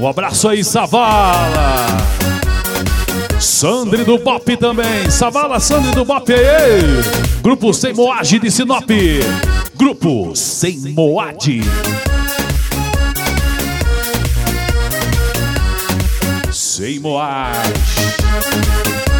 Um abraço aí, Savala. Sandri do Bop também. Savala, Sandri do Bop aí. Grupo Sem Moage de Sinop. Grupo Sem Moade. Sem Moage.